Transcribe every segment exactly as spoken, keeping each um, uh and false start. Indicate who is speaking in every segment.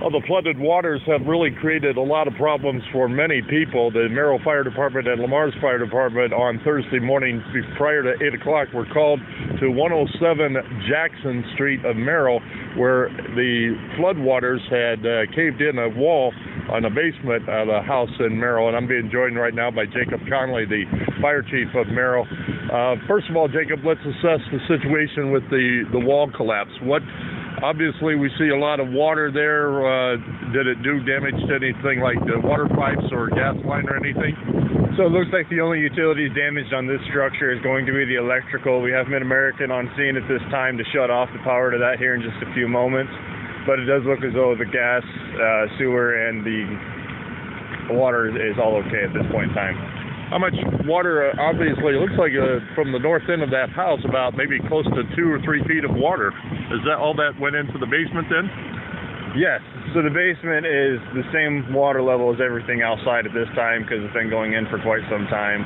Speaker 1: Well, the flooded waters have really created a lot of problems for many people. The Merrill Fire Department and Lemars Fire Department on Thursday morning prior to eight o'clock were called to one oh seven Jackson Street of Merrill, where the floodwaters had uh, caved in a wall on the basement of a house in Merrill. And I'm being joined right now by Jacob Conley, the fire chief of Merrill. Uh, first of all, Jacob, let's assess the situation with the, the wall collapse. What Obviously, we see a lot of water there. Uh, did it do damage to anything like the water pipes or gas line or anything?
Speaker 2: So it looks like the only utilities damaged on this structure is going to be the electrical. We have Mid-American on scene at this time to shut off the power to that here in just a few moments. But it does look as though the gas, uh, sewer, and the water is all okay at this point in time.
Speaker 1: How much water? Uh, obviously, it looks like uh, from the north end of that house, about maybe close to two or three feet of water. Is that all that went into the basement then?
Speaker 2: Yes. So the basement is the same water level as everything outside at this time because it's been going in for quite some time.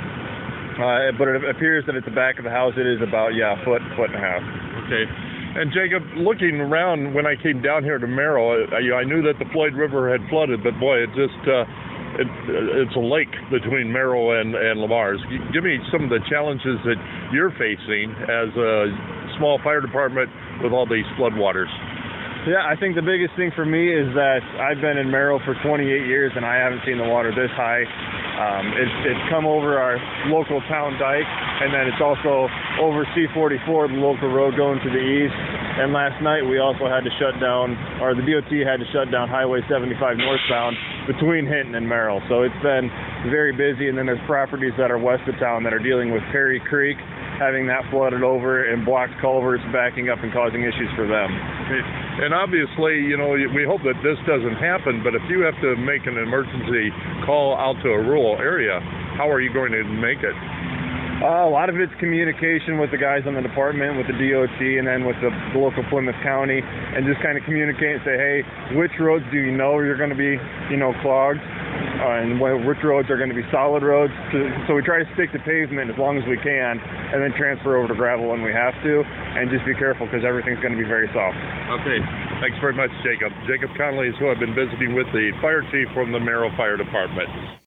Speaker 2: Uh, but it appears that at the back of the house, it is about, yeah, a foot, foot and a half.
Speaker 1: Okay. And Jacob, looking around when I came down here to Merrill, I, I knew that the Floyd River had flooded, but boy, it just... Uh, It, it's a lake between Merrill and, and Lemars. Give me some of the challenges that you're facing as a small fire department with all these floodwaters.
Speaker 2: Yeah, I think the biggest thing for me is that I've been in Merrill for twenty-eight years and I haven't seen the water this high. Um, it's, it's come over our local town dike, and then it's also over C forty-four, the local road going to the east. And last night we also had to shut down, or the D O T had to shut down Highway seventy-five northbound between Hinton and Merrill. So it's been very busy, and then there's properties that are west of town that are dealing with Perry Creek, having that flooded over and blocked culverts backing up and causing issues for them.
Speaker 1: Okay. And obviously, you know, we hope that this doesn't happen, but if you have to make an emergency call out to a rural area, how are you going to make it?
Speaker 2: Uh, a lot of it's communication with the guys on the department, with the D O T, and then with the, the local Plymouth County, and just kind of communicate and say, hey, which roads do you know you're going to be, you know, clogged, uh, and which roads are going to be solid roads. So, so we try to stick to pavement as long as we can, and then transfer over to gravel when we have to, and just be careful because everything's going to be very soft.
Speaker 1: Okay. Thanks very much, Jacob. Jacob Conley is who I've been visiting with, the fire chief from the Merrill Fire Department.